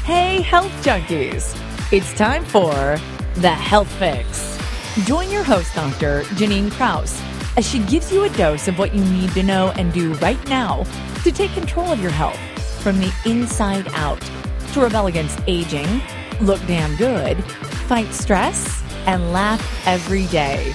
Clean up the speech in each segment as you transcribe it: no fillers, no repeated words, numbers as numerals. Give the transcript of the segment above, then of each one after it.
Hey, health junkies! It's time for The Health Fix. Join your host, Dr. Janine Krause, as she gives you a dose of what you need to know and do right now to take control of your health from the inside out, to rebel against aging, look damn good, fight stress, and laugh every day.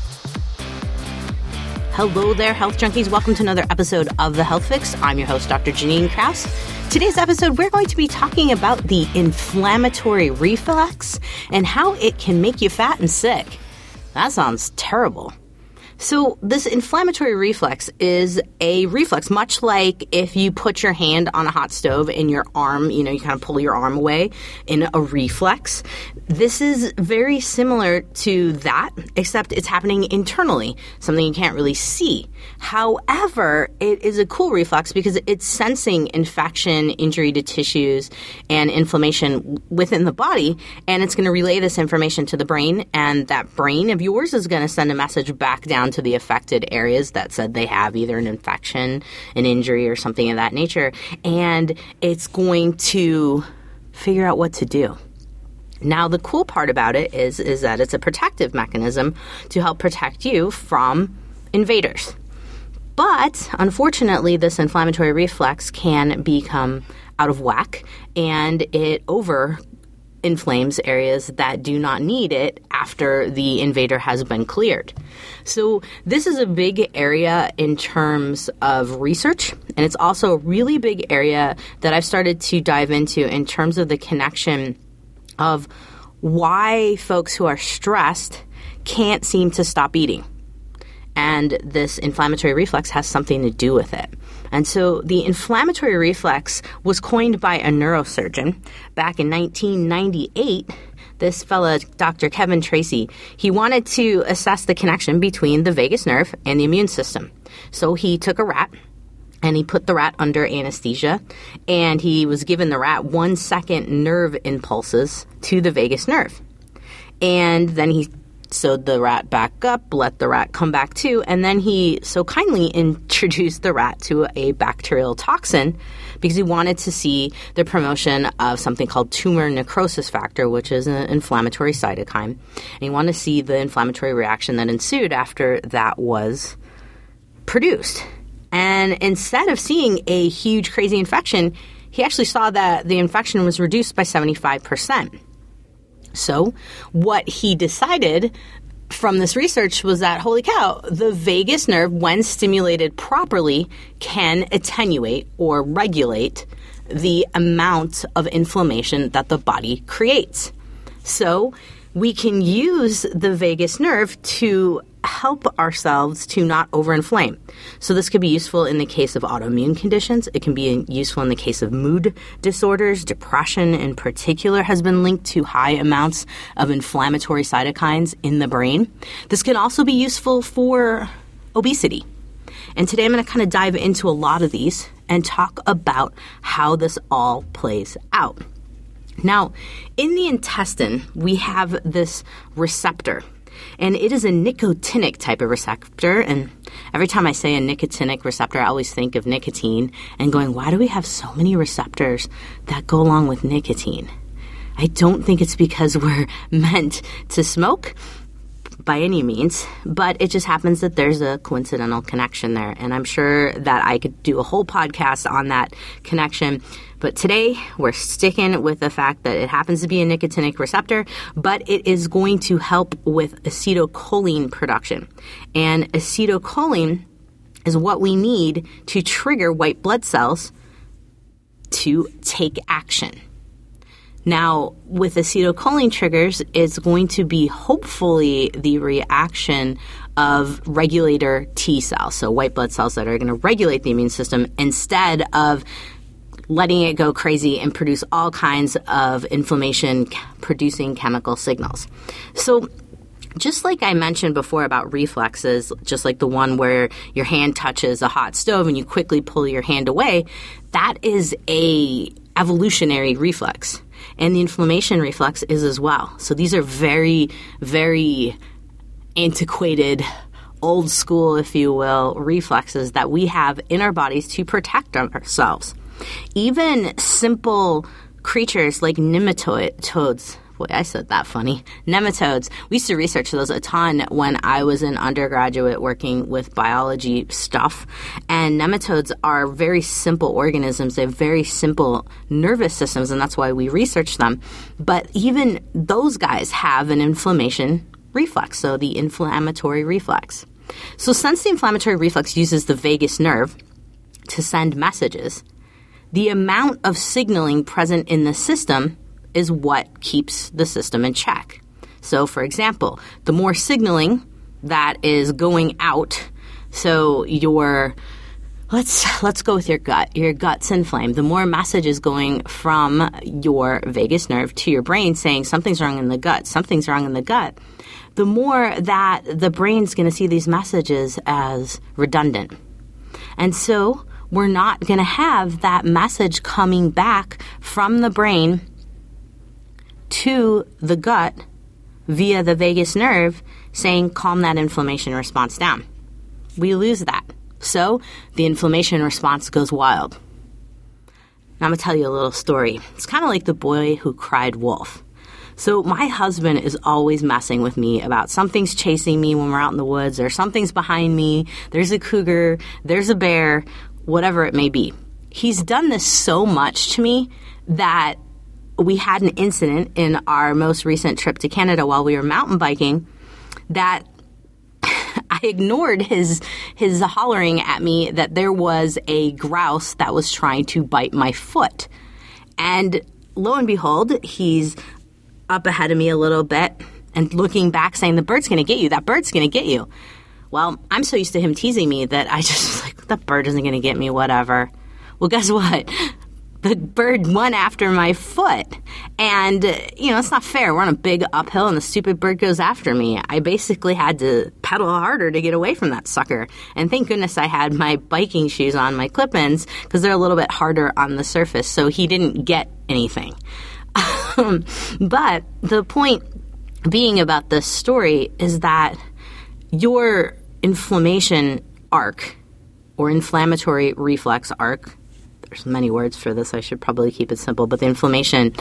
Hello there, health junkies. Welcome to another episode of The Health Fix. I'm your host, Dr. Janine Krause. Today's episode, we're going to be talking about the inflammatory reflex and how it can make you fat and sick. That sounds terrible. So this inflammatory reflex is a reflex, much like if you put your hand on a hot stove and your arm, you kind of pull your arm away in a reflex. This is very similar to that, except it's happening internally, something you can't really see. However, it is a cool reflex because it's sensing infection, injury to tissues, and inflammation within the body, and it's going to relay this information to the brain, and that brain of yours is going to send a message back down to the affected areas that said they have either an infection, an injury, or something of that nature, and it's going to figure out what to do. Now, the cool part about it is that it's a protective mechanism to help protect you from invaders. But, unfortunately, this inflammatory reflex can become out of whack, and it inflames areas that do not need it after the invader has been cleared. So this is a big area in terms of research, and it's also a really big area that I've started to dive into in terms of the connection of why folks who are stressed can't seem to stop eating. And this inflammatory reflex has something to do with it. And so the inflammatory reflex was coined by a neurosurgeon back in 1998. This fella, Dr. Kevin Tracy, he wanted to assess the connection between the vagus nerve and the immune system. So he took a rat and he put the rat under anesthesia, and he was giving the rat 1 second nerve impulses to the vagus nerve. And then he sewed the rat back up, let the rat come back to, and then he so kindly introduced the rat to a bacterial toxin because he wanted to see the promotion of something called tumor necrosis factor, which is an inflammatory cytokine. And he wanted to see the inflammatory reaction that ensued after that was produced. And instead of seeing a huge, crazy infection, he actually saw that the infection was reduced by 75%. So what he decided from this research was that, holy cow, the vagus nerve, when stimulated properly, can attenuate or regulate the amount of inflammation that the body creates. So we can use the vagus nerve to help ourselves to not overinflame. So this could be useful in the case of autoimmune conditions. It can be useful in the case of mood disorders. Depression in particular has been linked to high amounts of inflammatory cytokines in the brain. This can also be useful for obesity. And today I'm going to kind of dive into a lot of these and talk about how this all plays out. Now, in the intestine, we have this receptor, and it is a nicotinic type of receptor. And every time I say a nicotinic receptor, I always think of nicotine and going, why do we have so many receptors that go along with nicotine? I don't think it's because we're meant to smoke by any means, but it just happens that there's a coincidental connection there. And I'm sure that I could do a whole podcast on that connection. But today, we're sticking with the fact that it happens to be a nicotinic receptor, but it is going to help with acetylcholine production. And acetylcholine is what we need to trigger white blood cells to take action. Now, with acetylcholine triggers, it's going to be hopefully the reaction of regulator T cells, so white blood cells that are going to regulate the immune system instead of letting it go crazy and produce all kinds of inflammation-producing chemical signals. So just like I mentioned before about reflexes, just like the one where your hand touches a hot stove and you quickly pull your hand away, that is a evolutionary reflex. And the inflammation reflex is as well. So these are very, very antiquated, old school, if you will, reflexes that we have in our bodies to protect ourselves. Even simple creatures like nematodes. Boy, I said that funny. Nematodes. We used to research those a ton when I was an undergraduate working with biology stuff. And nematodes are very simple organisms. They have very simple nervous systems, and that's why we research them. But even those guys have an inflammation reflex, so the inflammatory reflex. So since the inflammatory reflex uses the vagus nerve to send messages, the amount of signaling present in the system is what keeps the system in check. So, for example, the more signaling that is going out, so let's go with your gut. Your gut's inflamed. The more message is going from your vagus nerve to your brain saying something's wrong in the gut, something's wrong in the gut, the more that the brain's going to see these messages as redundant. And so we're not going to have that message coming back from the brain to the gut via the vagus nerve saying, calm that inflammation response down. We lose that. So the inflammation response goes wild. Now I'm going to tell you a little story. It's kind of like the boy who cried wolf. So my husband is always messing with me about something's chasing me when we're out in the woods, or something's behind me, there's a cougar, there's a bear, whatever it may be. He's done this so much to me that we had an incident in our most recent trip to Canada while we were mountain biking that I ignored his hollering at me that there was a grouse that was trying to bite my foot. And lo and behold, he's up ahead of me a little bit and looking back saying, the bird's going to get you. That bird's going to get you. Well, I'm so used to him teasing me that I just was like, that bird isn't going to get me, whatever. Well, guess what? The bird went after my foot. And, it's not fair. We're on a big uphill and the stupid bird goes after me. I basically had to pedal harder to get away from that sucker. And thank goodness I had my biking shoes on, my clip-ins, because they're a little bit harder on the surface. So he didn't get anything. But the point being about this story is that your inflammation arc or inflammatory reflex arc, there's many words for this, I should probably keep it simple, but the inflammation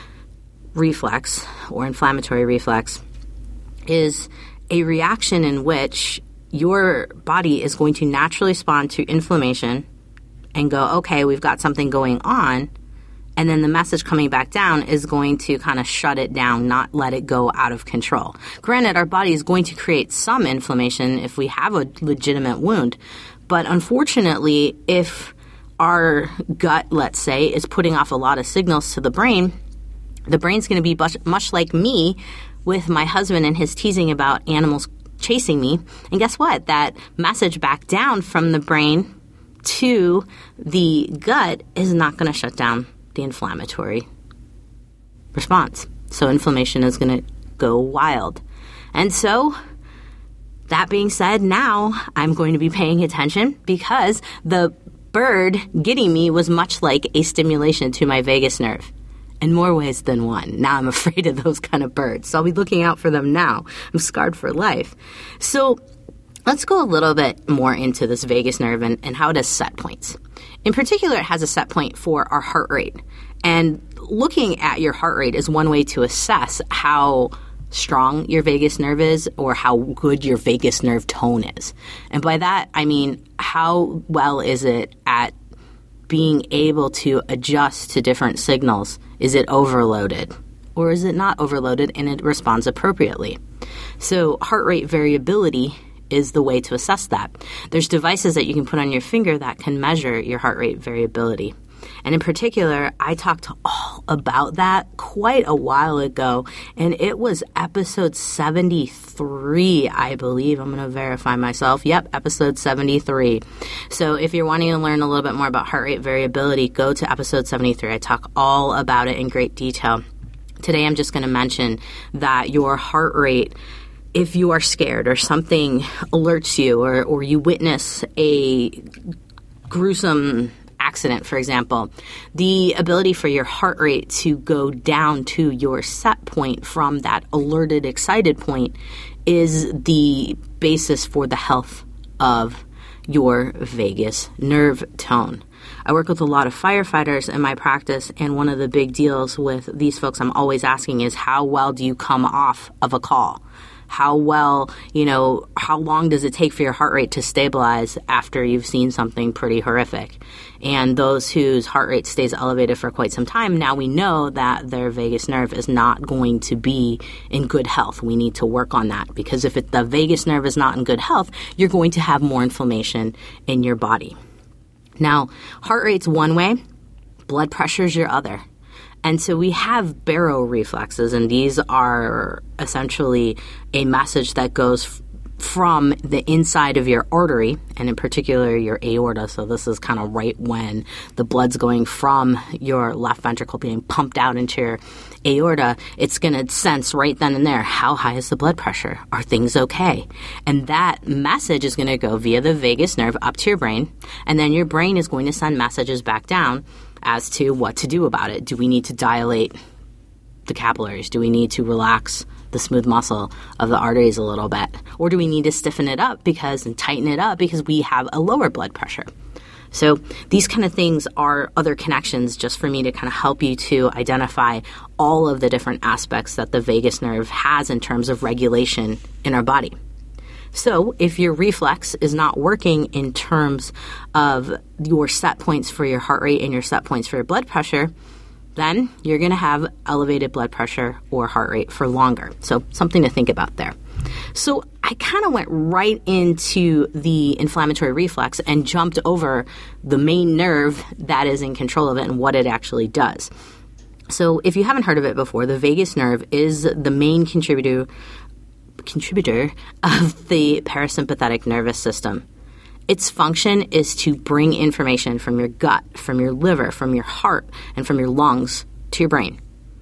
reflex or inflammatory reflex is a reaction in which your body is going to naturally respond to inflammation and go, okay, we've got something going on, and then the message coming back down is going to kind of shut it down, not let it go out of control. Granted, our body is going to create some inflammation if we have a legitimate wound, but unfortunately, if our gut, let's say, is putting off a lot of signals to the brain's going to be much like me with my husband and his teasing about animals chasing me. And guess what? That message back down from the brain to the gut is not going to shut down the inflammatory response. So inflammation is going to go wild. And so, that being said, now I'm going to be paying attention because the bird getting me was much like a stimulation to my vagus nerve in more ways than one. Now I'm afraid of those kind of birds, so I'll be looking out for them now. I'm scarred for life. So let's go a little bit more into this vagus nerve and how it has set points. In particular, it has a set point for our heart rate. And looking at your heart rate is one way to assess how strong your vagus nerve is or how good your vagus nerve tone is. And by that, I mean, how well is it at being able to adjust to different signals? Is it overloaded or is it not overloaded and it responds appropriately? So heart rate variability is the way to assess that. There's devices that you can put on your finger that can measure your heart rate variability. And in particular, I talked all about that quite a while ago, and it was episode 73, I believe. I'm going to verify myself. Yep, episode 73. So if you're wanting to learn a little bit more about heart rate variability, go to episode 73. I talk all about it in great detail. Today, I'm just going to mention that your heart rate, if you are scared or something alerts you or you witness a gruesome accident, for example, the ability for your heart rate to go down to your set point from that alerted, excited point is the basis for the health of your vagus nerve tone. I work with a lot of firefighters in my practice, and one of the big deals with these folks I'm always asking is, how well do you come off of a call? How well, how long does it take for your heart rate to stabilize after you've seen something pretty horrific? And those whose heart rate stays elevated for quite some time, now we know that their vagus nerve is not going to be in good health. We need to work on that, because if the vagus nerve is not in good health, you're going to have more inflammation in your body. Now, heart rate's one way, blood pressure's your other. And so we have baroreflexes, and these are essentially a message that goes from the inside of your artery, and in particular your aorta. So this is kind of right when the blood's going from your left ventricle being pumped out into your aorta. It's going to sense right then and there, how high is the blood pressure? Are things okay? And that message is going to go via the vagus nerve up to your brain, and then your brain is going to send messages back down as to what to do about it. Do we need to dilate the capillaries? Do we need to relax the smooth muscle of the arteries a little bit? Or do we need to stiffen it up and tighten it up because we have a lower blood pressure? So these kind of things are other connections just for me to kind of help you to identify all of the different aspects that the vagus nerve has in terms of regulation in our body. So if your reflex is not working in terms of your set points for your heart rate and your set points for your blood pressure, then you're going to have elevated blood pressure or heart rate for longer. So something to think about there. So I kind of went right into the inflammatory reflex and jumped over the main nerve that is in control of it and what it actually does. So if you haven't heard of it before, the vagus nerve is the main contributor of the parasympathetic nervous system. Its function is to bring information from your gut, from your liver, from your heart, and from your lungs to your brain.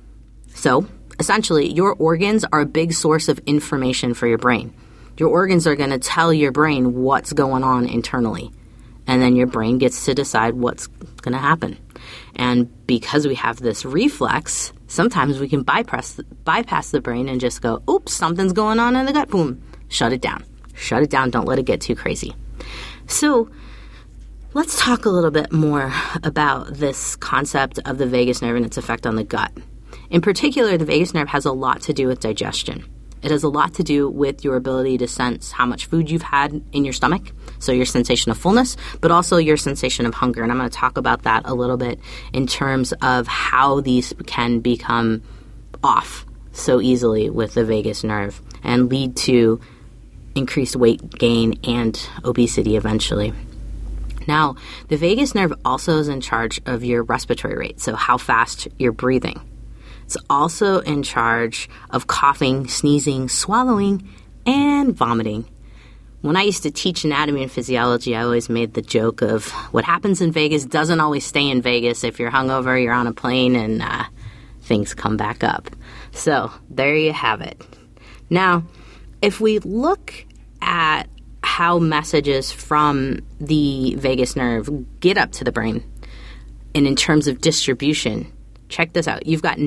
So, essentially, your organs are a big source of information for your brain. Your organs are going to tell your brain what's going on internally, and then your brain gets to decide what's going to happen. And because we have this reflex, sometimes we can bypass the brain and just go, oops, something's going on in the gut, boom, shut it down. Shut it down, don't let it get too crazy. So let's talk a little bit more about this concept of the vagus nerve and its effect on the gut. In particular, the vagus nerve has a lot to do with digestion. It has a lot to do with your ability to sense how much food you've had in your stomach, so your sensation of fullness, but also your sensation of hunger. And I'm going to talk about that a little bit in terms of how these can become off so easily with the vagus nerve and lead to increased weight gain and obesity eventually. Now, the vagus nerve also is in charge of your respiratory rate, so how fast you're breathing. It's also in charge of coughing, sneezing, swallowing, and vomiting. When I used to teach anatomy and physiology, I always made the joke of what happens in Vegas doesn't always stay in Vegas. If you're hungover, you're on a plane, and things come back up. So there you have it. Now, if we look at how messages from the vagus nerve get up to the brain, and in terms of distribution, check this out. You've got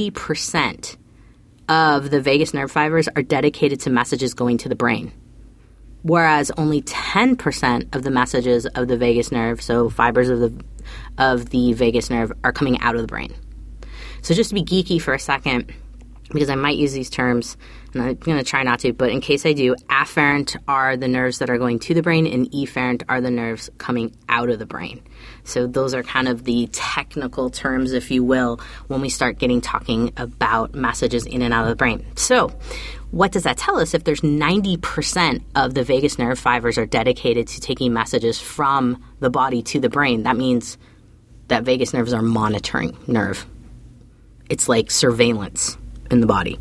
90% of the vagus nerve fibers are dedicated to messages going to the brain, whereas only 10% of the messages of the vagus nerve, so fibers of the vagus nerve, are coming out of the brain. So just to be geeky for a second, because I might use these terms, and I'm going to try not to, but in case I do, afferent are the nerves that are going to the brain, and efferent are the nerves coming out of the brain. So those are kind of the technical terms, if you will, when we start talking about messages in and out of the brain. So what does that tell us? If there's 90% of the vagus nerve fibers are dedicated to taking messages from the body to the brain, that means that vagus nerves are monitoring nerve. It's like surveillance in the body.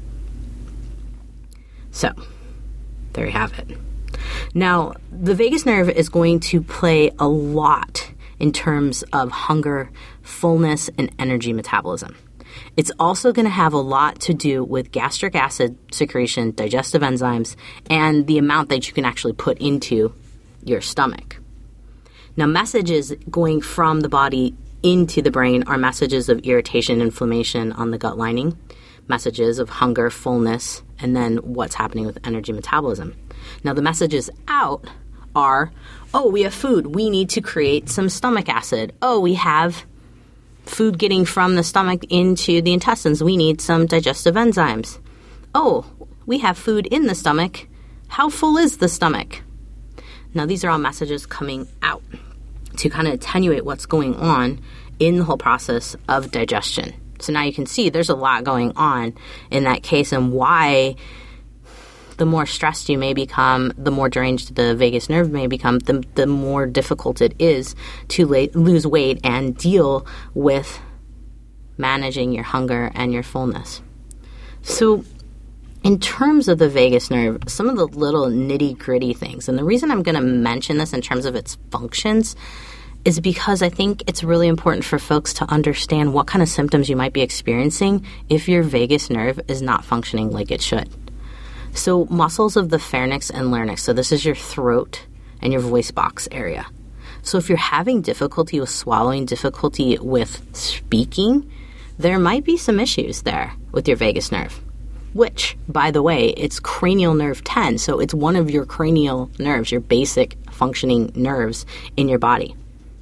So, there you have it. Now, the vagus nerve is going to play a lot in terms of hunger, fullness, and energy metabolism. It's also going to have a lot to do with gastric acid secretion, digestive enzymes, and the amount that you can actually put into your stomach. Now, messages going from the body into the brain are messages of irritation, inflammation on the gut lining, messages of hunger, fullness, and then what's happening with energy metabolism. Now, the messages out are Oh, we have food. We need to create some stomach acid. Oh, we have food getting from the stomach into the intestines. We need some digestive enzymes. Oh, we have food in the stomach. How full is the stomach? Now, these are all messages coming out to kind of attenuate what's going on in the whole process of digestion. So now you can see there's a lot going on in that case, and why the more stressed you may become, the more deranged the vagus nerve may become, the more difficult it is to lose weight and deal with managing your hunger and your fullness. So in terms of the vagus nerve, some of the little nitty-gritty things, and the reason I'm going to mention this in terms of its functions is because I think it's really important for folks to understand what kind of symptoms you might be experiencing if your vagus nerve is not functioning like it should. So muscles of the pharynx and larynx, so this is your throat and your voice box area. So if you're having difficulty with swallowing, difficulty with speaking, there might be some issues there with your vagus nerve, which, by the way, it's cranial nerve 10, so it's one of your cranial nerves, your basic functioning nerves in your body.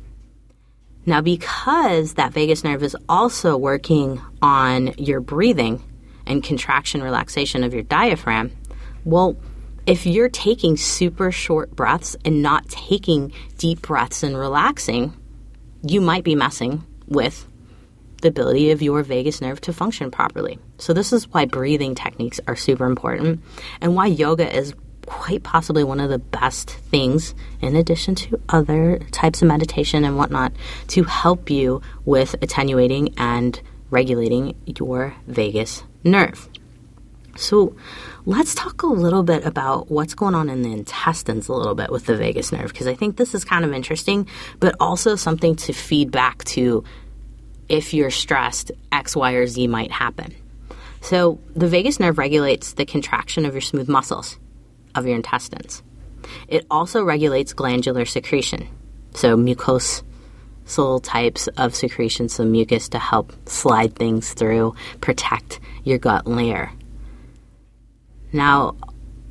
Now, because that vagus nerve is also working on your breathing and contraction, relaxation of your diaphragm, well, if you're taking super short breaths and not taking deep breaths and relaxing, you might be messing with the ability of your vagus nerve to function properly. So this is why breathing techniques are super important and why yoga is quite possibly one of the best things, in addition to other types of meditation and whatnot, to help you with attenuating and regulating your vagus nerve. So let's talk a little bit about what's going on in the intestines a little bit with the vagus nerve, because I think this is kind of interesting, but also something to feed back to if you're stressed, X, Y, or Z might happen. So the vagus nerve regulates the contraction of your smooth muscles of your intestines. It also regulates glandular secretion, so mucosal types of secretion, so mucus to help slide things through, protect your gut layer. Now,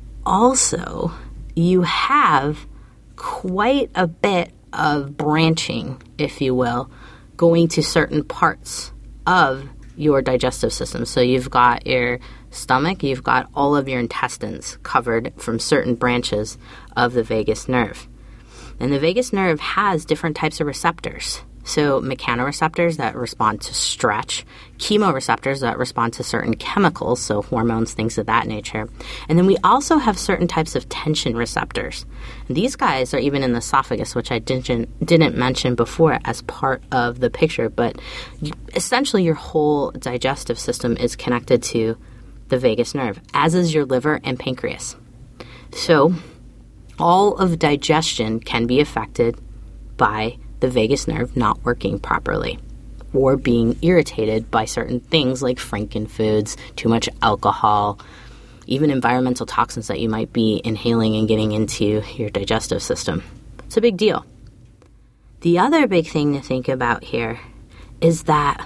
also, you have quite a bit of branching, if you will, going to certain parts of your digestive system. So you've got your stomach, you've got all of your intestines covered from certain branches of the vagus nerve. And the vagus nerve has different types of receptors. So mechanoreceptors that respond to stretch, chemoreceptors that respond to certain chemicals, so hormones, things of that nature. And then we also have certain types of tension receptors. And these guys are even in the esophagus, which I didn't mention before as part of the picture, but essentially your whole digestive system is connected to the vagus nerve, as is your liver and pancreas. So all of digestion can be affected by the vagus nerve not working properly or being irritated by certain things like frankenfoods, too much alcohol, even environmental toxins that you might be inhaling and getting into your digestive system. It's a big deal. The other big thing to think about here is that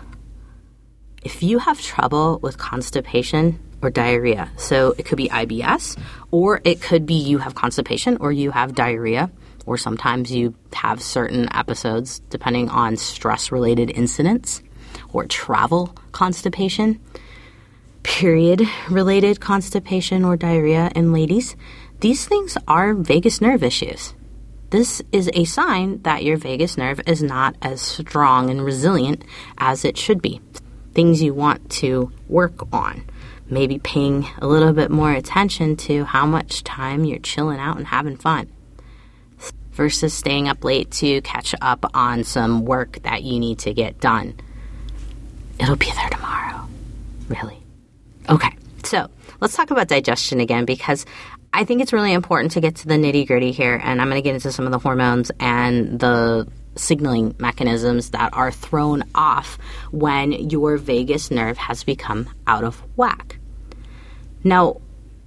if you have trouble with constipation or diarrhea, so it could be IBS, or it could be you have constipation or you have diarrhea, or sometimes you have certain episodes depending on stress-related incidents or travel constipation, period-related constipation or diarrhea in ladies. These things are vagus nerve issues. This is a sign that your vagus nerve is not as strong and resilient as it should be. Things you want to work on. Maybe paying a little bit more attention to how much time you're chilling out and having fun versus staying up late to catch up on some work that you need to get done. It'll be there tomorrow. Really. Okay, so let's talk about digestion again, because I think it's really important to get to the nitty-gritty here, and I'm going to get into some of the hormones and the signaling mechanisms that are thrown off when your vagus nerve has become out of whack. Now,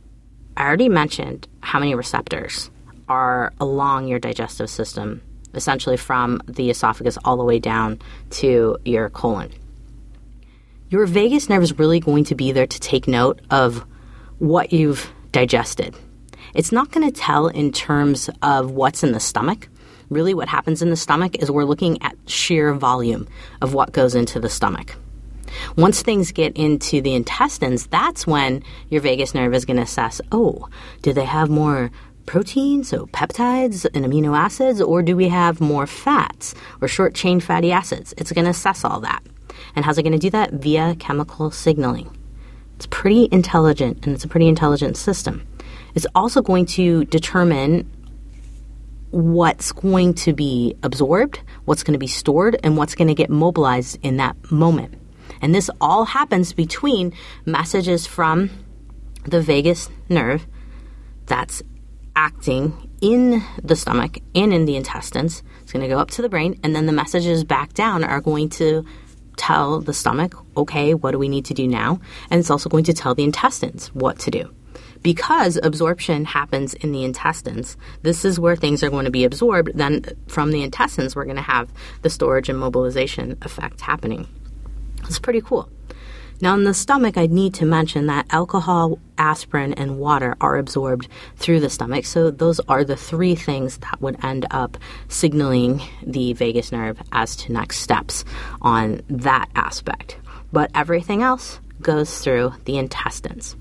I already mentioned how many receptors are along your digestive system, essentially from the esophagus all the way down to your colon. Your vagus nerve is really going to be there to take note of what you've digested. It's not going to tell in terms of what's in the stomach, Really what happens in the stomach is we're looking at sheer volume of what goes into the stomach. Once things get into the intestines, that's when your vagus nerve is going to assess, do they have more proteins, so peptides and amino acids, or do we have more fats or short-chain fatty acids? It's going to assess all that. And how's it going to do that? Via chemical signaling. It's pretty intelligent, and it's a pretty intelligent system. It's also going to determine what's going to be absorbed, what's going to be stored, and what's going to get mobilized in that moment. And this all happens between messages from the vagus nerve that's acting in the stomach and in the intestines. It's going to go up to the brain, and then the messages back down are going to tell the stomach, okay, what do we need to do now? And it's also going to tell the intestines what to do. Because absorption happens in the intestines, this is where things are going to be absorbed. Then from the intestines, we're going to have the storage and mobilization effect happening. It's pretty cool. Now, in the stomach, I need to mention that alcohol, aspirin, and water are absorbed through the stomach. So those are the three things that would end up signaling the vagus nerve as to next steps on that aspect. But everything else goes through the intestines.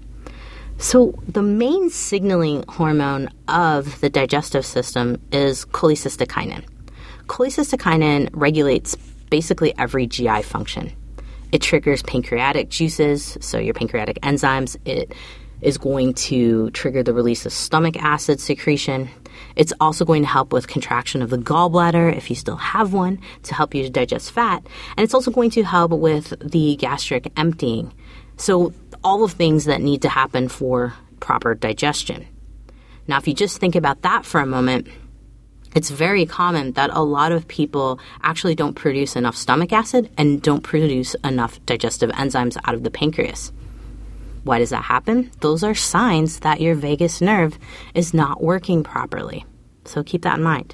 So the main signaling hormone of the digestive system is cholecystokinin. Cholecystokinin regulates basically every GI function. It triggers pancreatic juices, so your pancreatic enzymes. It is going to trigger the release of stomach acid secretion. It's also going to help with contraction of the gallbladder, if you still have one, to help you to digest fat. And it's also going to help with the gastric emptying. So all of things that need to happen for proper digestion. Now, if you just think about that for a moment, it's very common that a lot of people actually don't produce enough stomach acid and don't produce enough digestive enzymes out of the pancreas. Why does that happen? Those are signs that your vagus nerve is not working properly. So keep that in mind.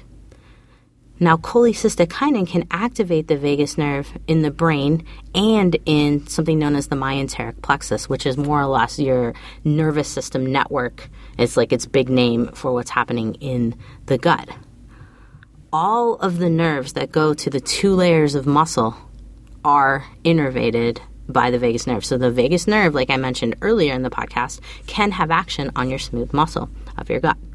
Now, cholecystokinin can activate the vagus nerve in the brain and in something known as the myenteric plexus, which is more or less your nervous system network. It's like its big name for what's happening in the gut. All of the nerves that go to the two layers of muscle are innervated by the vagus nerve. So the vagus nerve, like I mentioned earlier in the podcast, can have action on your smooth muscle of your gut.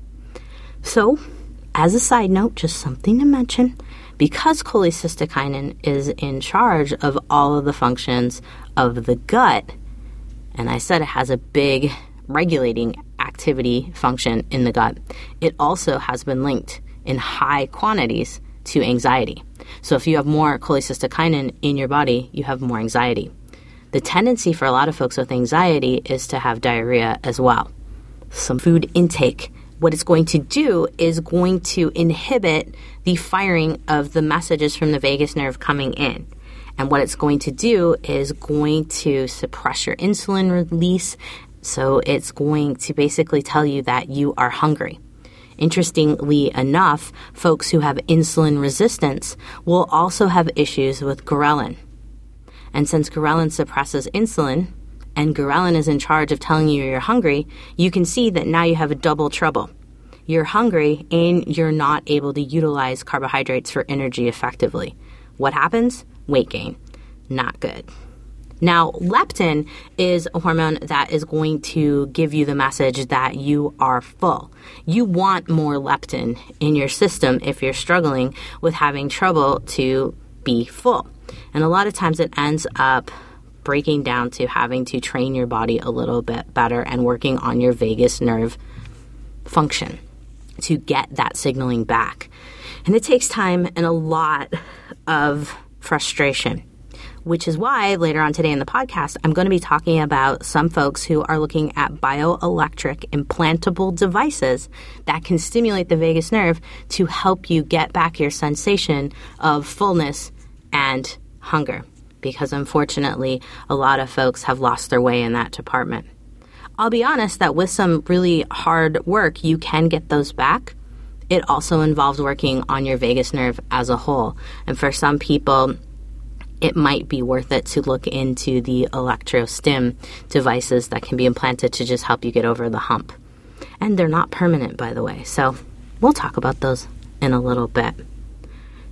So, as a side note, just something to mention, because cholecystokinin is in charge of all of the functions of the gut, and I said it has a big regulating activity function in the gut, it also has been linked in high quantities to anxiety. So if you have more cholecystokinin in your body, you have more anxiety. The tendency for a lot of folks with anxiety is to have diarrhea as well. Some food intake, what it's going to do is going to inhibit the firing of the messages from the vagus nerve coming in. And what it's going to do is going to suppress your insulin release. So it's going to basically tell you that you are hungry. Interestingly enough, folks who have insulin resistance will also have issues with ghrelin. And since ghrelin suppresses insulin, and ghrelin is in charge of telling you you're hungry, you can see that now you have a double trouble. You're hungry and you're not able to utilize carbohydrates for energy effectively. What happens? Weight gain. Not good. Now, leptin is a hormone that is going to give you the message that you are full. You want more leptin in your system if you're struggling with having trouble to be full. And a lot of times it ends up breaking down to having to train your body a little bit better and working on your vagus nerve function to get that signaling back. And it takes time and a lot of frustration, which is why later on today in the podcast, I'm going to be talking about some folks who are looking at bioelectric implantable devices that can stimulate the vagus nerve to help you get back your sensation of fullness and hunger, because unfortunately, a lot of folks have lost their way in that department. I'll be honest that with some really hard work, you can get those back. It also involves working on your vagus nerve as a whole. And for some people, it might be worth it to look into the electrostim devices that can be implanted to just help you get over the hump. And they're not permanent, by the way. So we'll talk about those in a little bit.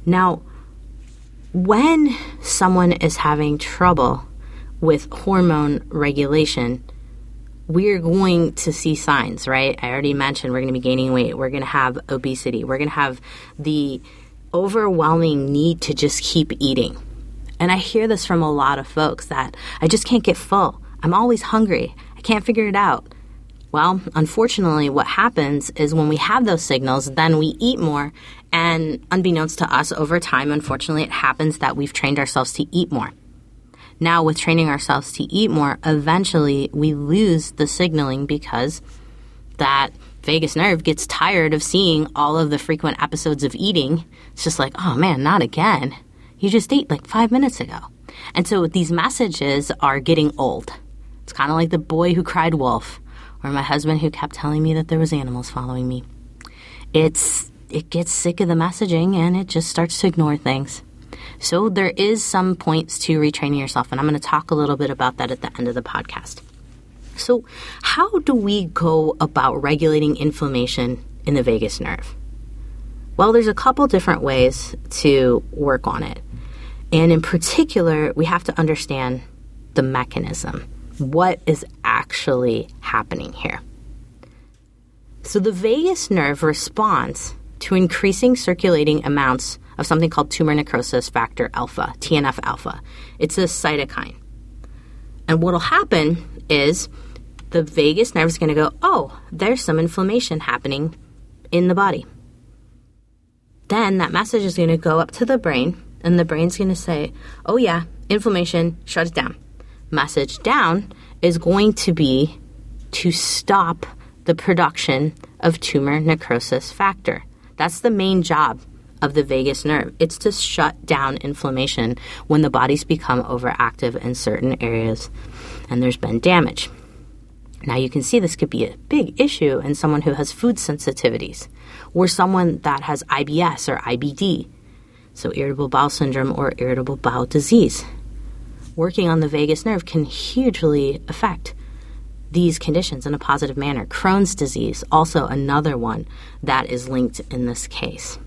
Now, when someone is having trouble with hormone regulation, we're going to see signs, right? I already mentioned we're going to be gaining weight. We're going to have obesity. We're going to have the overwhelming need to just keep eating. And I hear this from a lot of folks that I just can't get full. I'm always hungry. I can't figure it out. Well, unfortunately, what happens is when we have those signals, then we eat more. And unbeknownst to us, over time, unfortunately, it happens that we've trained ourselves to eat more. Now, with training ourselves to eat more, eventually we lose the signaling because that vagus nerve gets tired of seeing all of the frequent episodes of eating. It's just like, oh man, not again. You just ate like 5 minutes ago. And so these messages are getting old. It's kind of like the boy who cried wolf, or my husband who kept telling me that there was animals following me. It gets sick of the messaging and it just starts to ignore things. So there is some points to retraining yourself, and I'm going to talk a little bit about that at the end of the podcast. So how do we go about regulating inflammation in the vagus nerve? Well, there's a couple different ways to work on it. And in particular, we have to understand the mechanism. What is actually happening here? So the vagus nerve responds to increasing circulating amounts of something called tumor necrosis factor alpha, TNF alpha. It's a cytokine. And what will happen is the vagus nerve is going to go, oh, there's some inflammation happening in the body. Then that message is going to go up to the brain, and the brain's going to say, oh yeah, inflammation, shut it down. Message down is going to be to stop the production of tumor necrosis factor. That's the main job of the vagus nerve. It's to shut down inflammation when the body's become overactive in certain areas and there's been damage. Now you can see this could be a big issue in someone who has food sensitivities or someone that has IBS or IBD, so irritable bowel syndrome or irritable bowel disease. Working on the vagus nerve can hugely affect these conditions in a positive manner. Crohn's disease, also another one that is linked in this case.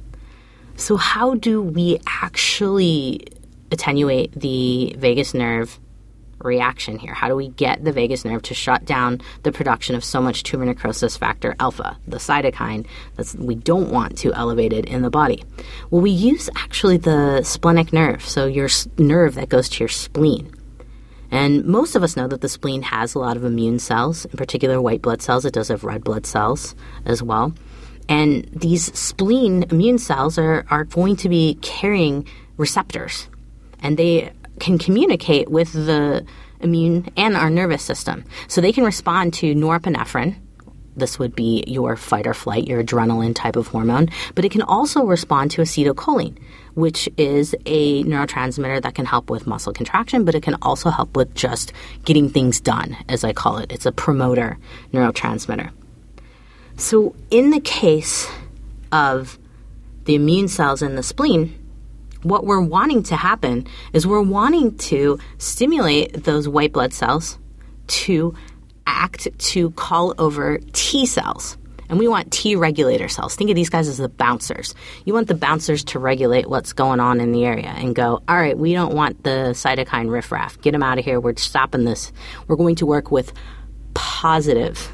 So how do we actually attenuate the vagus nerve reaction here? How do we get the vagus nerve to shut down the production of so much tumor necrosis factor alpha, the cytokine that we don't want to elevated in the body? Well, we use actually the splenic nerve, so your nerve that goes to your spleen. And most of us know that the spleen has a lot of immune cells, in particular white blood cells. It does have red blood cells as well. And these spleen immune cells are going to be carrying receptors, and they can communicate with the immune and our nervous system. So they can respond to norepinephrine. This would be your fight or flight, your adrenaline type of hormone. But it can also respond to acetylcholine, which is a neurotransmitter that can help with muscle contraction, but it can also help with just getting things done, as I call it. It's a promoter neurotransmitter. So in the case of the immune cells in the spleen, what we're wanting to happen is we're wanting to stimulate those white blood cells to act to call over T cells. And we want T regulator cells. Think of these guys as the bouncers. You want the bouncers to regulate what's going on in the area and go, all right, we don't want the cytokine riffraff. Get them out of here. We're stopping this. We're going to work with positive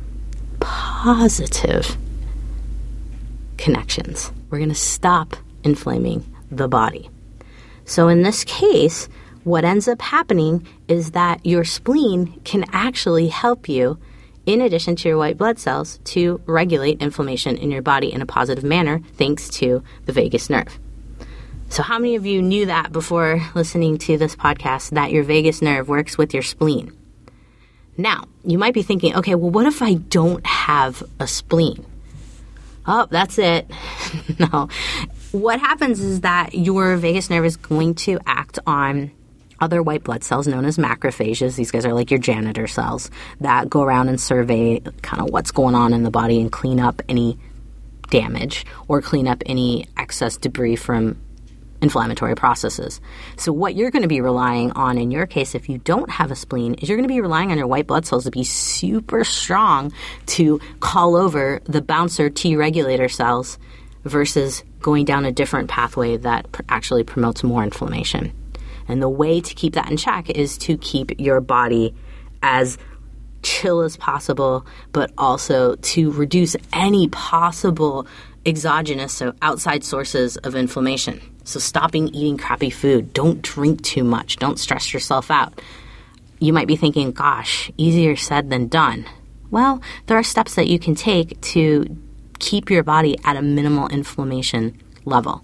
connections. We're going to stop inflaming the body. So in this case, what ends up happening is that your spleen can actually help you, in addition to your white blood cells, to regulate inflammation in your body in a positive manner thanks to the vagus nerve. So how many of you knew that before listening to this podcast, that your vagus nerve works with your spleen? Now, you might be thinking, okay, well, what if I don't have a spleen? Oh, that's it. No. What happens is that your vagus nerve is going to act on other white blood cells known as macrophages. These guys are like your janitor cells that go around and survey kind of what's going on in the body and clean up any damage or clean up any excess debris from inflammatory processes. So what you're going to be relying on in your case, if you don't have a spleen, is you're going to be relying on your white blood cells to be super strong to call over the bouncer T regulator cells versus going down a different pathway that actually promotes more inflammation. And the way to keep that in check is to keep your body as chill as possible, but also to reduce any possible exogenous, so outside sources of inflammation. So stopping eating crappy food. Don't drink too much. Don't stress yourself out. You might be thinking, gosh, easier said than done. Well, there are steps that you can take to keep your body at a minimal inflammation level.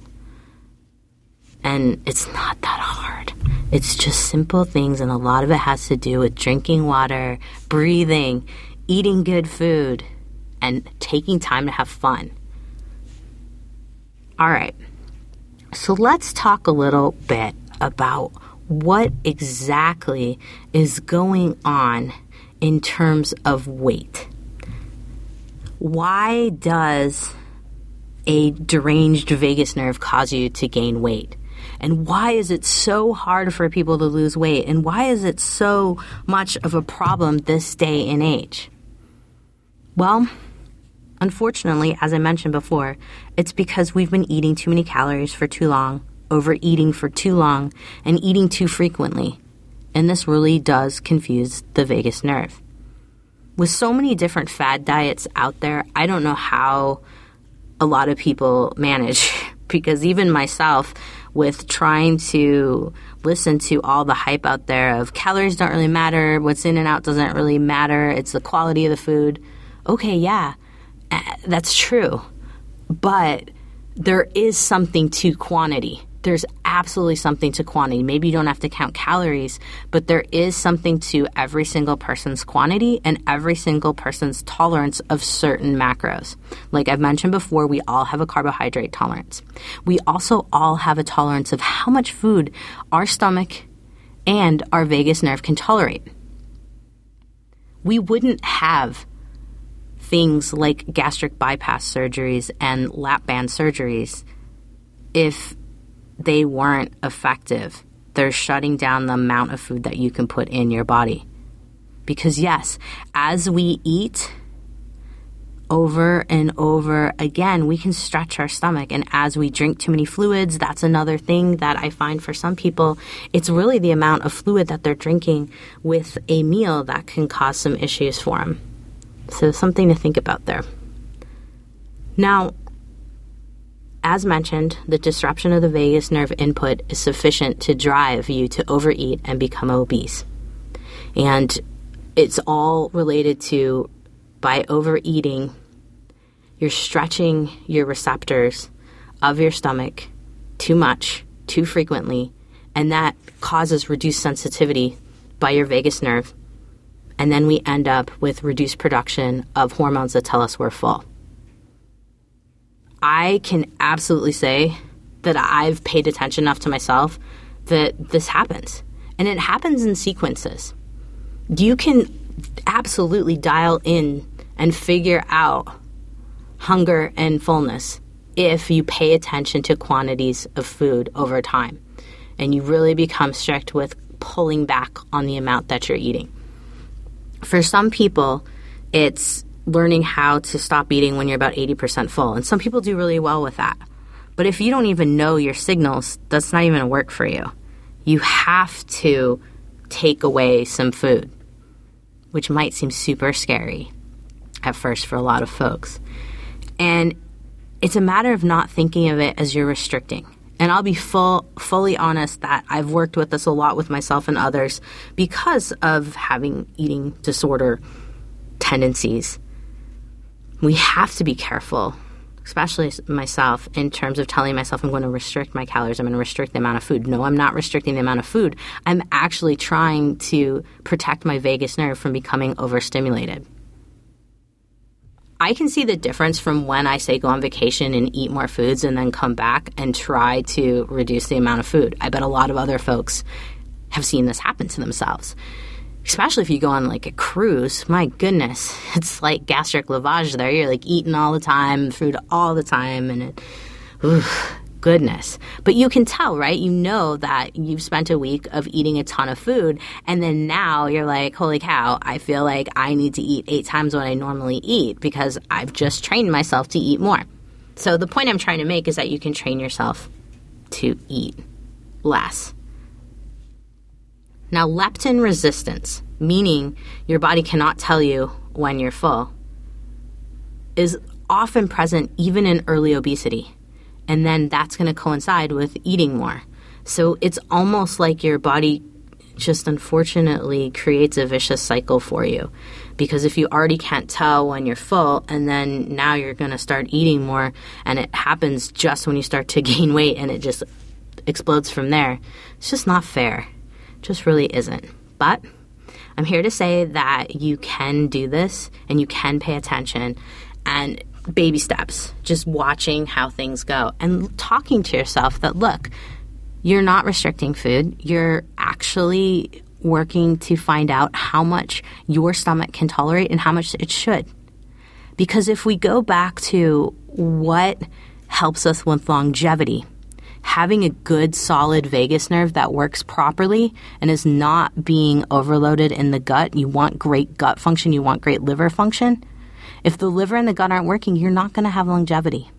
And it's not that hard. It's just simple things, and a lot of it has to do with drinking water, breathing, eating good food, and taking time to have fun. All right, so let's talk a little bit about what exactly is going on in terms of weight. Why does a deranged vagus nerve cause you to gain weight? And why is it so hard for people to lose weight? And why is it so much of a problem this day and age? Well, unfortunately, as I mentioned before, it's because we've been eating too many calories for too long, overeating for too long, and eating too frequently. And this really does confuse the vagus nerve. With so many different fad diets out there, I don't know how a lot of people manage, because even myself, with trying to listen to all the hype out there of calories don't really matter, what's in and out doesn't really matter, it's the quality of the food. Okay, yeah, that's true. But there is something to quantity. There's absolutely something to quantity. Maybe you don't have to count calories, but there is something to every single person's quantity and every single person's tolerance of certain macros. Like I've mentioned before, we all have a carbohydrate tolerance. We also all have a tolerance of how much food our stomach and our vagus nerve can tolerate. We wouldn't have things like gastric bypass surgeries and lap band surgeries if they weren't effective. They're shutting down the amount of food that you can put in your body. Because yes, as we eat over and over again, we can stretch our stomach. And as we drink too many fluids, that's another thing that I find for some people, it's really the amount of fluid that they're drinking with a meal that can cause some issues for them. So something to think about there. Now, as mentioned, the disruption of the vagus nerve input is sufficient to drive you to overeat and become obese. And it's all related to, by overeating, you're stretching your receptors of your stomach too much, too frequently, and that causes reduced sensitivity by your vagus nerve. And then we end up with reduced production of hormones that tell us we're full. I can absolutely say that I've paid attention enough to myself that this happens. And it happens in sequences. You can absolutely dial in and figure out hunger and fullness if you pay attention to quantities of food over time. And you really become strict with pulling back on the amount that you're eating. For some people, it's learning how to stop eating when you're about 80% full. And some people do really well with that. But if you don't even know your signals, that's not even going to work for you. You have to take away some food, which might seem super scary at first for a lot of folks. And it's a matter of not thinking of it as you're restricting. And I'll be fully honest that I've worked with this a lot with myself and others because of having eating disorder tendencies. We have to be careful, especially myself, in terms of telling myself I'm going to restrict my calories, I'm going to restrict the amount of food. No, I'm not restricting the amount of food. I'm actually trying to protect my vagus nerve from becoming overstimulated. I can see the difference from when I say go on vacation and eat more foods and then come back and try to reduce the amount of food. I bet a lot of other folks have seen this happen to themselves. Especially if you go on like a cruise, my goodness, it's like gastric lavage there. You're like eating all the time, food all the time, and goodness. But you can tell, right? You know that you've spent a week of eating a ton of food, and then now you're like, holy cow, I feel like I need to eat 8 times what I normally eat because I've just trained myself to eat more. So the point I'm trying to make is that you can train yourself to eat less. Now, leptin resistance, meaning your body cannot tell you when you're full, is often present even in early obesity. And then that's going to coincide with eating more. So it's almost like your body just unfortunately creates a vicious cycle for you. Because if you already can't tell when you're full, and then now you're going to start eating more, and it happens just when you start to gain weight and it just explodes from there, it's just not fair. It just really isn't. But I'm here to say that you can do this and you can pay attention, and baby steps, just watching how things go and talking to yourself that, look, you're not restricting food. You're actually working to find out how much your stomach can tolerate and how much it should. Because if we go back to what helps us with longevity, having a good, solid vagus nerve that works properly and is not being overloaded in the gut, you want great gut function, you want great liver function. If the liver and the gut aren't working, you're not going to have longevity.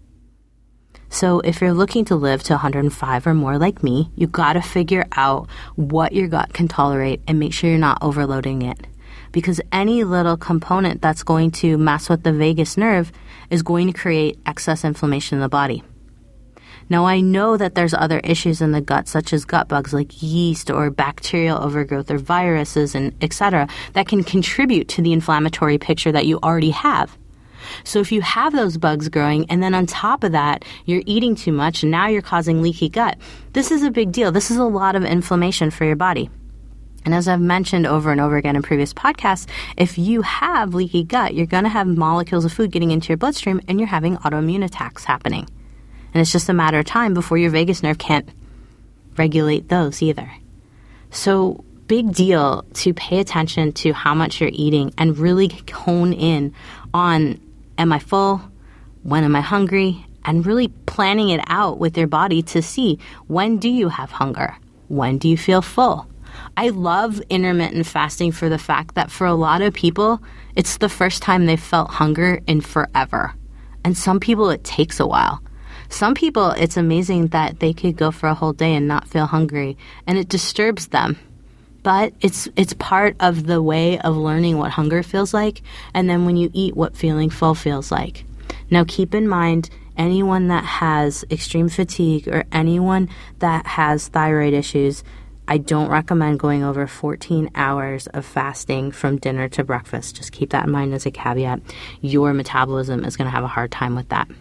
So if you're looking to live to 105 or more like me, you got to figure out what your gut can tolerate and make sure you're not overloading it. Because any little component that's going to mess with the vagus nerve is going to create excess inflammation in the body. Now, I know that there's other issues in the gut, such as gut bugs like yeast or bacterial overgrowth or viruses, and etc., that can contribute to the inflammatory picture that you already have. So if you have those bugs growing, and then on top of that, you're eating too much, and now you're causing leaky gut, this is a big deal. This is a lot of inflammation for your body. And as I've mentioned over and over again in previous podcasts, if you have leaky gut, you're going to have molecules of food getting into your bloodstream, and you're having autoimmune attacks happening. And it's just a matter of time before your vagus nerve can't regulate those either. So big deal to pay attention to how much you're eating and really hone in on, am I full? When am I hungry? And really planning it out with your body to see, when do you have hunger? When do you feel full? I love intermittent fasting for the fact that for a lot of people, it's the first time they've felt hunger in forever. And some people, it takes a while. Some people, it's amazing that they could go for a whole day and not feel hungry, and it disturbs them. But it's part of the way of learning what hunger feels like, and then when you eat, what feeling full feels like. Now, keep in mind, anyone that has extreme fatigue or anyone that has thyroid issues, I don't recommend going over 14 hours of fasting from dinner to breakfast. Just keep that in mind as a caveat. Your metabolism is going to have a hard time with that.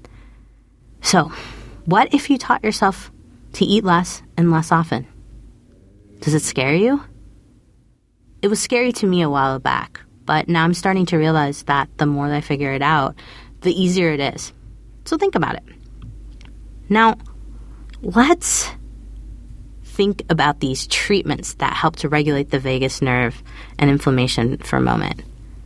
So, what if you taught yourself to eat less and less often? Does it scare you? It was scary to me a while back, but now I'm starting to realize that the more I figure it out, the easier it is. So think about it. Now, let's think about these treatments that help to regulate the vagus nerve and inflammation for a moment.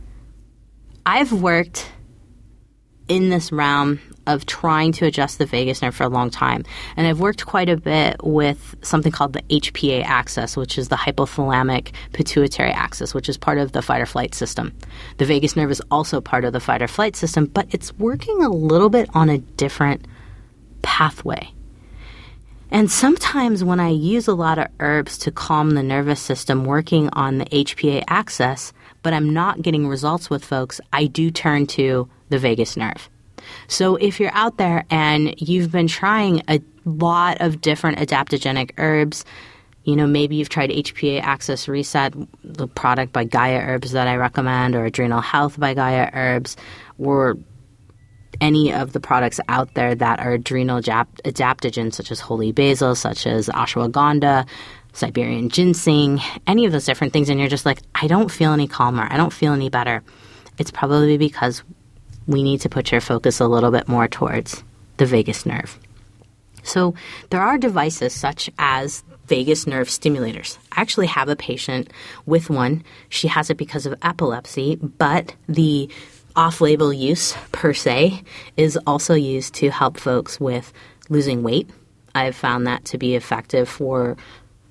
I've worked in this realm of trying to adjust the vagus nerve for a long time. And I've worked quite a bit with something called the HPA axis, which is the hypothalamic pituitary axis, which is part of the fight or flight system. The vagus nerve is also part of the fight or flight system, but it's working a little bit on a different pathway. And sometimes when I use a lot of herbs to calm the nervous system working on the HPA axis, but I'm not getting results with folks, I do turn to the vagus nerve. So if you're out there and you've been trying a lot of different adaptogenic herbs, maybe you've tried HPA Axis Reset, the product by Gaia Herbs that I recommend, or Adrenal Health by Gaia Herbs, or any of the products out there that are adrenal adaptogens, such as holy basil, such as ashwagandha, Siberian ginseng, any of those different things, and you're just like, I don't feel any calmer, I don't feel any better. It's probably because we need to put your focus a little bit more towards the vagus nerve. So there are devices such as vagus nerve stimulators. I actually have a patient with one. She has it because of epilepsy, but the off-label use per se is also used to help folks with losing weight. I've found that to be effective for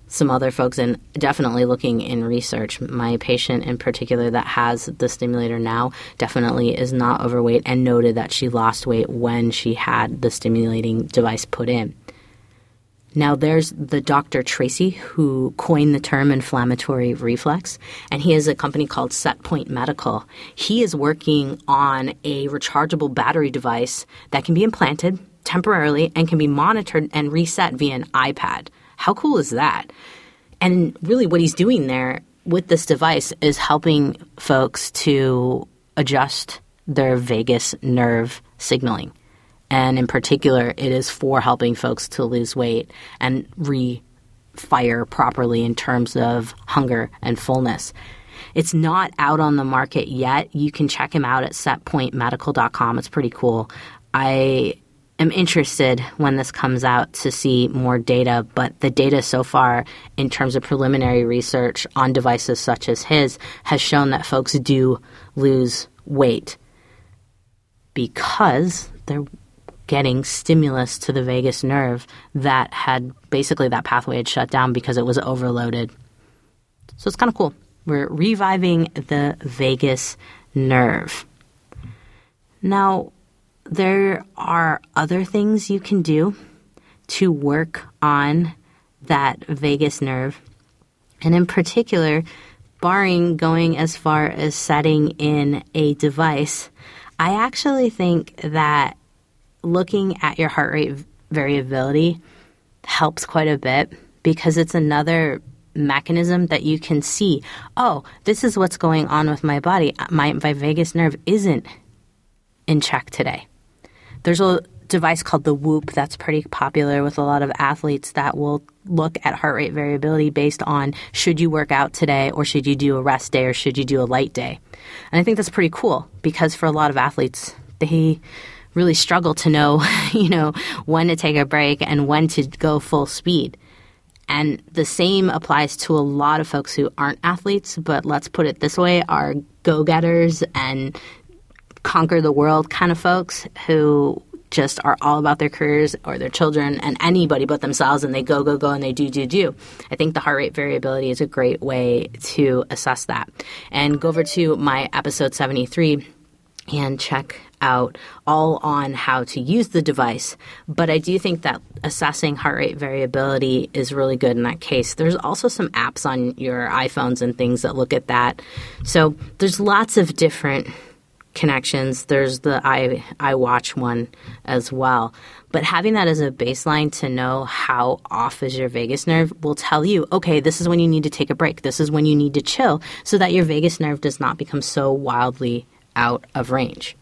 some other folks, and definitely looking in research. My patient in particular that has the stimulator now definitely is not overweight and noted that she lost weight when she had the stimulating device put in. Now, there's the Dr. Tracy who coined the term inflammatory reflex, and he has a company called SetPoint Medical. He is working on a rechargeable battery device that can be implanted temporarily and can be monitored and reset via an iPad. How cool is that? And really what he's doing there with this device is helping folks to adjust their vagus nerve signaling. And in particular, it is for helping folks to lose weight and refire properly in terms of hunger and fullness. It's not out on the market yet. You can check him out at setpointmedical.com. It's pretty cool. I am interested when this comes out to see more data, but the data so far in terms of preliminary research on devices such as his has shown that folks do lose weight because they're getting stimulus to the vagus nerve that had basically that pathway had shut down because it was overloaded. So it's kind of cool. We're reviving the vagus nerve. Now, there are other things you can do to work on that vagus nerve. And in particular, barring going as far as setting in a device, I actually think that looking at your heart rate variability helps quite a bit because it's another mechanism that you can see, oh, this is what's going on with my body. My vagus nerve isn't in check today. There's a device called the Whoop that's pretty popular with a lot of athletes that will look at heart rate variability based on should you work out today or should you do a rest day or should you do a light day. And I think that's pretty cool because for a lot of athletes, they really struggle to know, when to take a break and when to go full speed. And the same applies to a lot of folks who aren't athletes, but let's put it this way, are go-getters and conquer the world kind of folks who just are all about their careers or their children and anybody but themselves, and they go, and they do. I think the heart rate variability is a great way to assess that. And go over to my episode 73 and check out all on how to use the device. But I do think that assessing heart rate variability is really good in that case. There's also some apps on your iPhones and things that look at that. So there's lots of different connections. There's the iWatch one as well. But having that as a baseline to know how off is your vagus nerve will tell you, okay, this is when you need to take a break. This is when you need to chill so that your vagus nerve does not become so wildly out of range.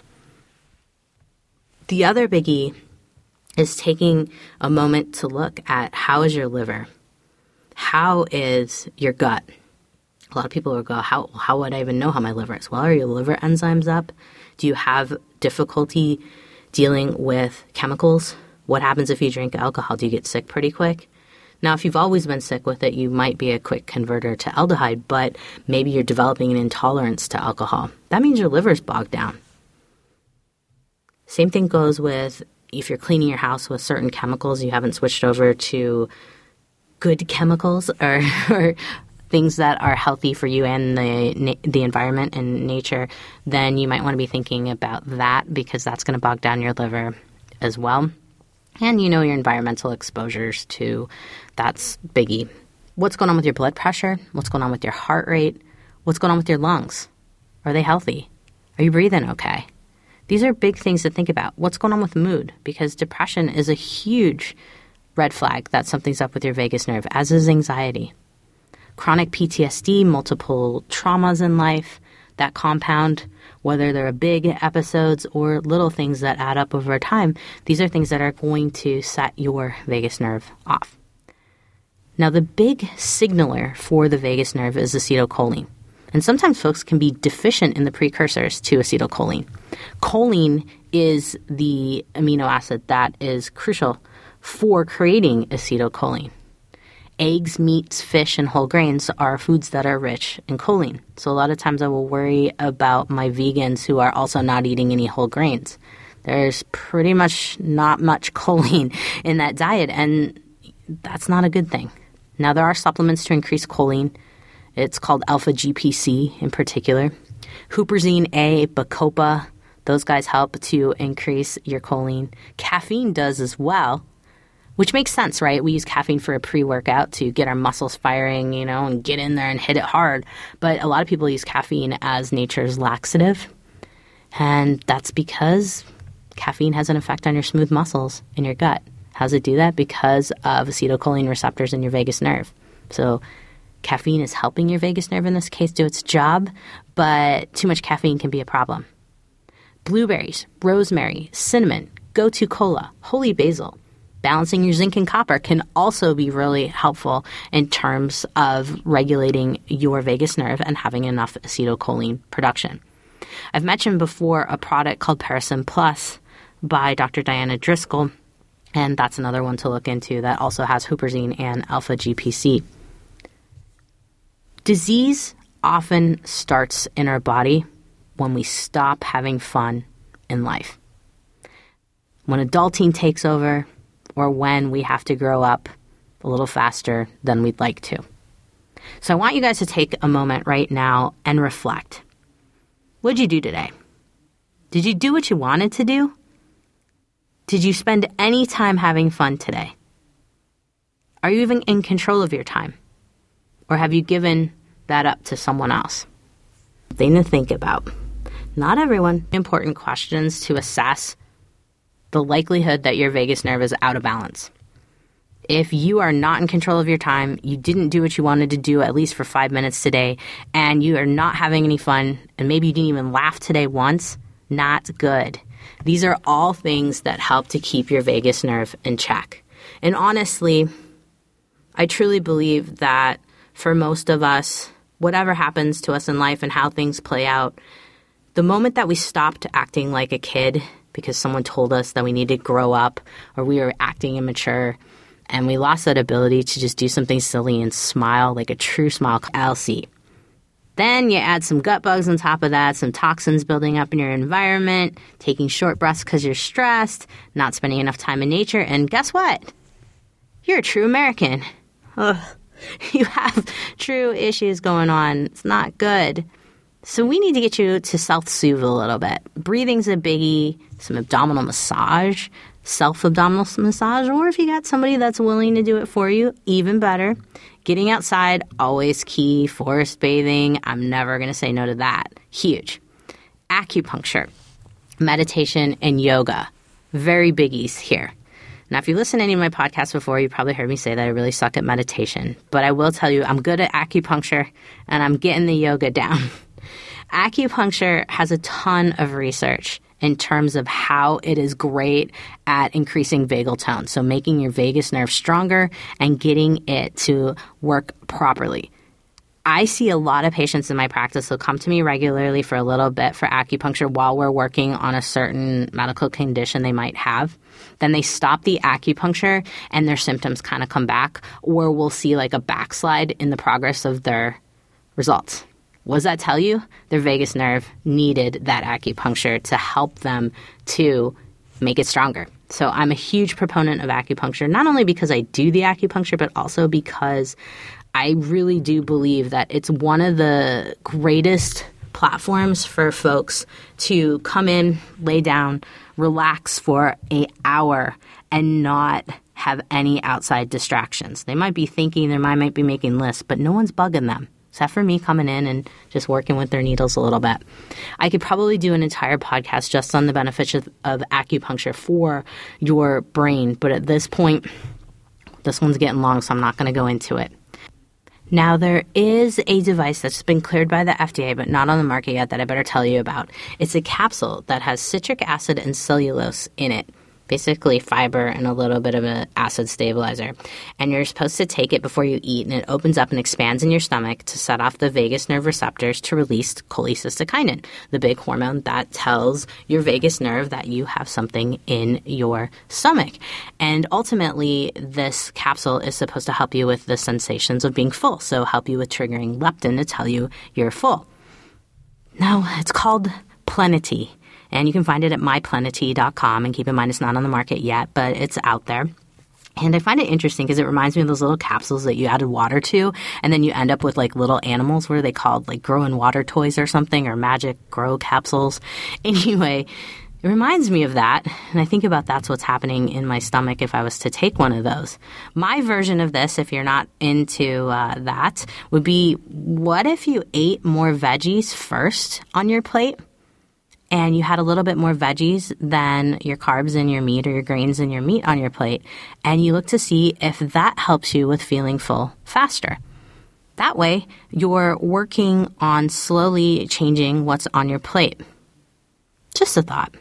The other biggie is taking a moment to look at how is your liver? How is your gut? A lot of people will go, how would I even know how my liver is? Well, are your liver enzymes up? Do you have difficulty dealing with chemicals? What happens if you drink alcohol? Do you get sick pretty quick? Now, if you've always been sick with it, you might be a quick converter to aldehyde, but maybe you're developing an intolerance to alcohol. That means your liver's bogged down. Same thing goes with if you're cleaning your house with certain chemicals, you haven't switched over to good chemicals or things that are healthy for you and the environment and nature, then you might want to be thinking about that because that's going to bog down your liver as well. And your environmental exposures too. That's biggie. What's going on with your blood pressure? What's going on with your heart rate? What's going on with your lungs? Are they healthy? Are you breathing okay? These are big things to think about. What's going on with mood? Because depression is a huge red flag that something's up with your vagus nerve, as is anxiety. Chronic PTSD, multiple traumas in life that compound, whether they're big episodes or little things that add up over time, these are things that are going to set your vagus nerve off. Now, the big signaler for the vagus nerve is acetylcholine. And sometimes folks can be deficient in the precursors to acetylcholine. Choline is the amino acid that is crucial for creating acetylcholine. Eggs, meats, fish, and whole grains are foods that are rich in choline. So a lot of times I will worry about my vegans who are also not eating any whole grains. There's pretty much not much choline in that diet, and that's not a good thing. Now, there are supplements to increase choline. It's called alpha-GPC in particular. Huperzine A, Bacopa, those guys help to increase your choline. Caffeine does as well, which makes sense, right? We use caffeine for a pre-workout to get our muscles firing, and get in there and hit it hard. But a lot of people use caffeine as nature's laxative. And that's because caffeine has an effect on your smooth muscles in your gut. How does it do that? Because of acetylcholine receptors in your vagus nerve. So caffeine is helping your vagus nerve in this case do its job, but too much caffeine can be a problem. Blueberries, rosemary, cinnamon, gotu kola, holy basil. Balancing your zinc and copper can also be really helpful in terms of regulating your vagus nerve and having enough acetylcholine production. I've mentioned before a product called Parasym Plus by Dr. Diana Driscoll, and that's another one to look into that also has huperzine and alpha-GPC. Disease often starts in our body when we stop having fun in life. When adulting takes over, or when we have to grow up a little faster than we'd like to. So I want you guys to take a moment right now and reflect. What'd you do today? Did you do what you wanted to do? Did you spend any time having fun today? Are you even in control of your time? Or have you given that up to someone else? Thing to think about. Not everyone. Important questions to assess the likelihood that your vagus nerve is out of balance. If you are not in control of your time, you didn't do what you wanted to do at least for 5 minutes today, and you are not having any fun, and maybe you didn't even laugh today once, not good. These are all things that help to keep your vagus nerve in check. And honestly, I truly believe that for most of us, whatever happens to us in life and how things play out, the moment that we stopped acting like a kid because someone told us that we needed to grow up or we were acting immature, and we lost that ability to just do something silly and smile like a true smile, LC. Then you add some gut bugs on top of that, some toxins building up in your environment, taking short breaths because you're stressed, not spending enough time in nature, and guess what? You're a true American. Ugh. You have true issues going on. It's not good. So we need to get you to self-soothe a little bit. Breathing's a biggie, some abdominal massage, self-abdominal massage, or if you got somebody that's willing to do it for you, even better. Getting outside, always key. Forest bathing, I'm never going to say no to that. Huge. Acupuncture, meditation, and yoga. Very biggies here. Now, if you listen to any of my podcasts before, you probably heard me say that I really suck at meditation. But I will tell you, I'm good at acupuncture, and I'm getting the yoga down. Acupuncture has a ton of research in terms of how it is great at increasing vagal tone, so making your vagus nerve stronger and getting it to work properly. I see a lot of patients in my practice who come to me regularly for a little bit for acupuncture while we're working on a certain medical condition they might have. Then they stop the acupuncture and their symptoms kind of come back, or we'll see like a backslide in the progress of their results. What does that tell you? Their vagus nerve needed that acupuncture to help them to make it stronger. So I'm a huge proponent of acupuncture, not only because I do the acupuncture, but also because I really do believe that it's one of the greatest platforms for folks to come in, lay down, relax for an hour, and not have any outside distractions. They might be thinking, their mind might be making lists, but no one's bugging them. Except for me coming in and just working with their needles a little bit. I could probably do an entire podcast just on the benefits of acupuncture for your brain. But at this point, this one's getting long, so I'm not going to go into it. Now, there is a device that's been cleared by the FDA, but not on the market yet, that I better tell you about. It's a capsule that has citric acid and cellulose in it. Basically fiber and a little bit of an acid stabilizer. And you're supposed to take it before you eat, and it opens up and expands in your stomach to set off the vagus nerve receptors to release cholecystokinin, the big hormone that tells your vagus nerve that you have something in your stomach. And ultimately, this capsule is supposed to help you with the sensations of being full, so help you with triggering leptin to tell you you're full. Now, it's called Plenity. And you can find it at myplenity.com. And keep in mind, it's not on the market yet, but it's out there. And I find it interesting because it reminds me of those little capsules that you added water to, and then you end up with like little animals. What are they called? Like Grow in Water toys or something, or Magic Grow capsules. Anyway, it reminds me of that, and I think about that's what's happening in my stomach if I was to take one of those. My version of this, if you're not into that, would be, what if you ate more veggies first on your plate? And you had a little bit more veggies than your carbs and your meat, or your grains and your meat on your plate, and you look to see if that helps you with feeling full faster. That way, you're working on slowly changing what's on your plate. Just a thought.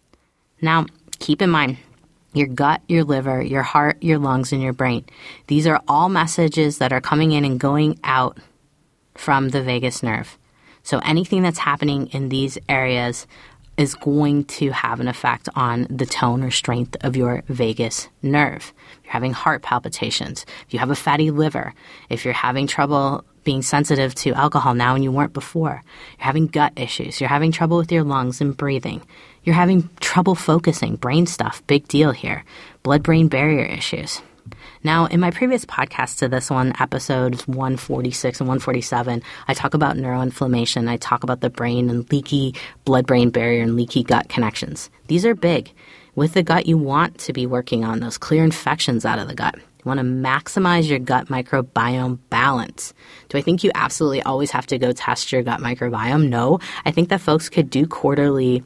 Now, keep in mind, your gut, your liver, your heart, your lungs, and your brain. These are all messages that are coming in and going out from the vagus nerve. So anything that's happening in these areas is going to have an effect on the tone or strength of your vagus nerve. If you're having heart palpitations, if you have a fatty liver, if you're having trouble being sensitive to alcohol now and you weren't before, you're having gut issues, you're having trouble with your lungs and breathing, you're having trouble focusing, brain stuff, big deal here, blood-brain barrier issues. Now, in my previous podcast to this one, episodes 146 and 147, I talk about neuroinflammation. I talk about the brain and leaky blood-brain barrier and leaky gut connections. These are big. With the gut, you want to be working on those clear infections out of the gut. You want to maximize your gut microbiome balance. Do I think you absolutely always have to go test your gut microbiome? No. I think that folks could do quarterly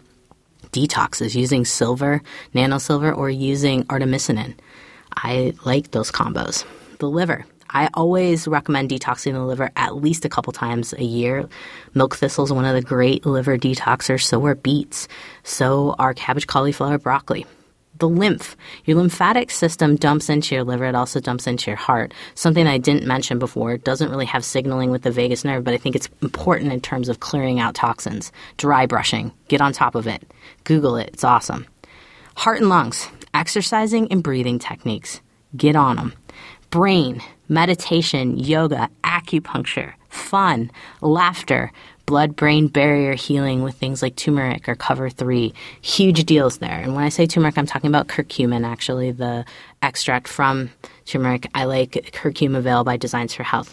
detoxes using silver, nanosilver, or using artemisinin. I like those combos. The liver. I always recommend detoxing the liver at least a couple times a year. Milk thistle is one of the great liver detoxers. So are beets. So are cabbage, cauliflower, broccoli. The lymph. Your lymphatic system dumps into your liver. It also dumps into your heart. Something I didn't mention before. It doesn't really have signaling with the vagus nerve, but I think it's important in terms of clearing out toxins. Dry brushing. Get on top of it. Google it. It's awesome. Heart and lungs. Exercising and breathing techniques. Get on them. Brain, meditation, yoga, acupuncture, fun, laughter, blood-brain barrier healing with things like turmeric or Cover 3. Huge deals there. And when I say turmeric, I'm talking about curcumin, actually, the extract from turmeric. I like Curcumin Veil by Designs for Health.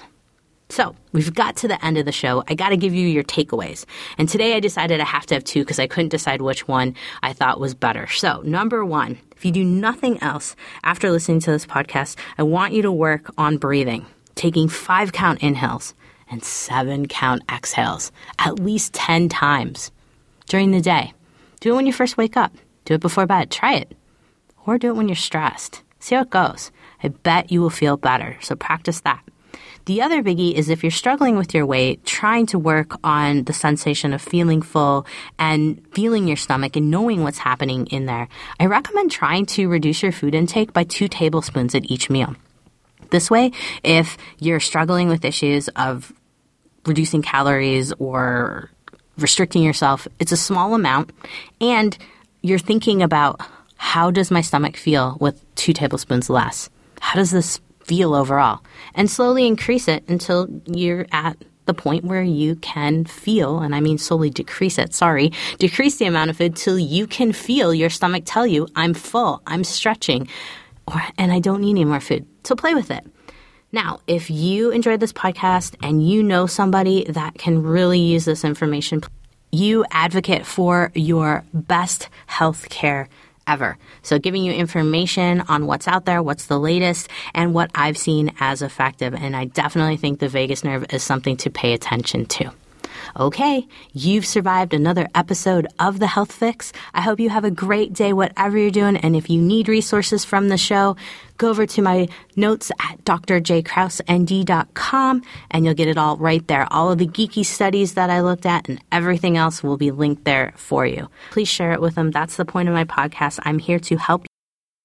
So we've got to the end of the show. I got to give you your takeaways. And today I decided I have to have two because I couldn't decide which one I thought was better. So number one, if you do nothing else after listening to this podcast, I want you to work on breathing, taking 5-count inhales and 7-count exhales at least 10 times during the day. Do it when you first wake up. Do it before bed. Try it. Or do it when you're stressed. See how it goes. I bet you will feel better. So practice that. The other biggie is if you're struggling with your weight, trying to work on the sensation of feeling full and feeling your stomach and knowing what's happening in there, I recommend trying to reduce your food intake by 2 tablespoons at each meal. This way, if you're struggling with issues of reducing calories or restricting yourself, it's a small amount, and you're thinking about, how does my stomach feel with 2 tablespoons less? How does this feel overall? And slowly increase it until you're at the point where you can feel, and I mean slowly decrease the amount of food till you can feel your stomach tell you, I'm full, I'm stretching, and I don't need any more food. So play with it. Now, if you enjoyed this podcast and you know somebody that can really use this information, you advocate for your best health care ever. So giving you information on what's out there, what's the latest, and what I've seen as effective. And I definitely think the vagus nerve is something to pay attention to. Okay, you've survived another episode of The Health Fix. I hope you have a great day, whatever you're doing. And if you need resources from the show, go over to my notes at drjkrausend.com and you'll get it all right there. All of the geeky studies that I looked at and everything else will be linked there for you. Please share it with them. That's the point of my podcast. I'm here to help you.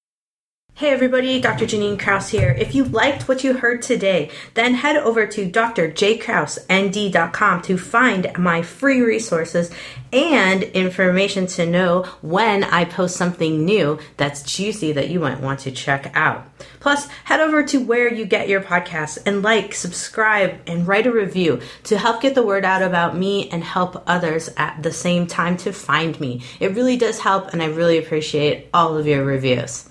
Hey everybody, Dr. Janine Kraus here. If you liked what you heard today, then head over to drjkrausend.com to find my free resources and information to know when I post something new that's juicy that you might want to check out. Plus, head over to where you get your podcasts and like, subscribe, and write a review to help get the word out about me and help others at the same time to find me. It really does help, and I really appreciate all of your reviews.